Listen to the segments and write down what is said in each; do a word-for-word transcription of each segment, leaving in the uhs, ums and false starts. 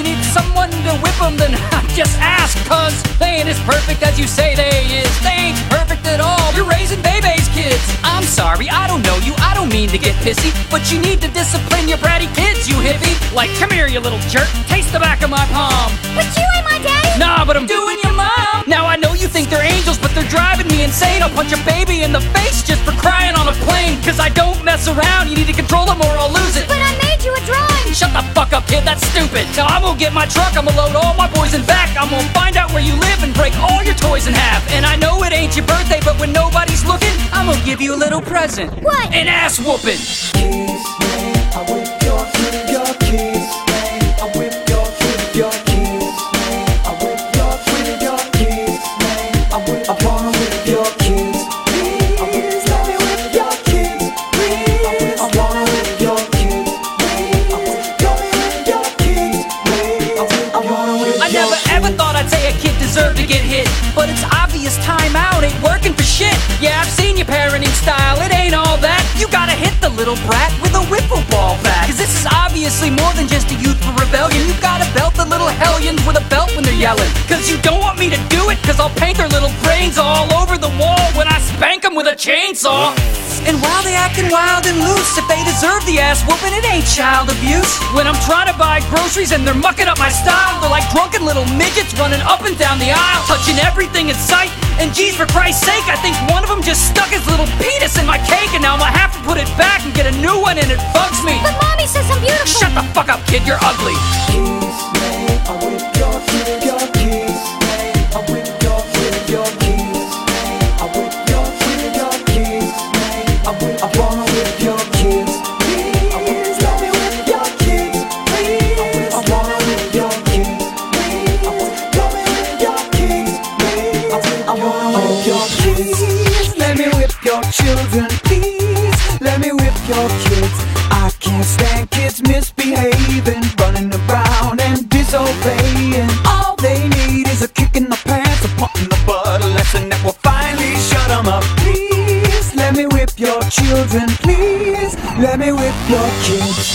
you need someone to whip them, then just ask, cause they ain't as perfect as you say they is. They ain't perfect at all. You're raising babies, kids. I'm sorry, I don't know you, I don't mean to get pissy, but you need to discipline your bratty kids, you hippie. Like, come here, you little jerk, taste the back of my palm. But you ain't my daddy. Nah, but I'm doing your mom. Now I know you think they're angels, but they're driving me insane. I'll punch a baby in the face just for crying on a plane. Cause I don't mess around, you need to control them or I'll lose it. But I made you a drawing. Shut the fuck up, kid, that's stupid. Now I'm gonna get my truck, I'm gonna load all my boys in back. I'm gonna find out where you live and break all your toys in half. And I know it ain't your birthday, but when nobody's looking, I'm gonna give you a little present. What? An ass whooping. Kiss me, I whip your, whip your kiss me, I whip your, whip your kiss me, I whip your, whip your kiss me, I whip, I wanna whip your kiss. Please let me whip your kiss. Please, I wanna whip your kiss. I whip your, whip your kiss. I whip, I wanna whip your. I never ever thought I'd say a kid deserved to get hit, but it's obvious time out ain't working for shit. Yeah, I've seen your parenting style, it ain't all that. You gotta hit the little brat with a wiffle ball bat. Cause this is obviously more than just a youthful rebellion. You gotta belt the little hellions with a belt when they're yelling. Cause you don't want me to do it, cause I'll paint their little brains all over the wall when I spank them with a chainsaw. And while they acting wild and loose, if they deserve the ass whooping, it ain't child abuse. When I'm trying to buy groceries and they're mucking up my style, they're like drunken little midgets running up and down the aisle, touching everything in sight. And geez, for Christ's sake, I think one of them just stuck his little penis in my cake, and now I'm gonna have to put it back and get a new one, and it bugs me. But mommy says I'm beautiful. Shut the fuck up, kid, you're ugly. Kiss me, I whip your, whip your kiss me, I whip your, whip your kiss me, I whip your, whip your kiss me, I whip, I wanna whip your kiss. Please let me whip your kiss. Please, I whip, I wanna whip your kiss. Please, I whip, let me whip your kiss. Please, I whip, I wanna whip your kiss. Please let me whip your children. Please let me whip your kids. I can't stand kids misbehaving, running around and disobeying. All they need is a kick in the pants, a pump in the butt, a lesson that will finally shut them up. Please let me whip your children. Please let me whip your kids.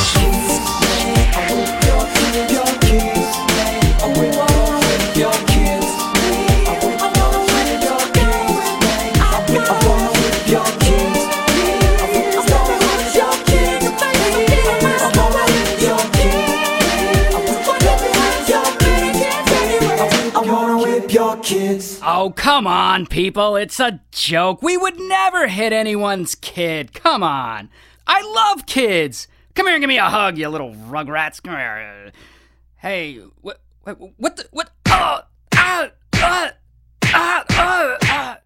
I whip your, whip your kids. I whip, I wanna whip your kids. I whip, I wanna whip your kids. I whip, I wanna whip your kids. Please let me whip your kids. I wanna whip your kids. I whip, let me whip your kids. I wanna whip your kids. Oh, come on, people, it's a joke. We would never hit anyone's kid. Come on. I love kids. Come here and give me a hug, you little rugrats. Come here. Hey, what, what, what the, what, oh, ah, ah, ah, ah, ah.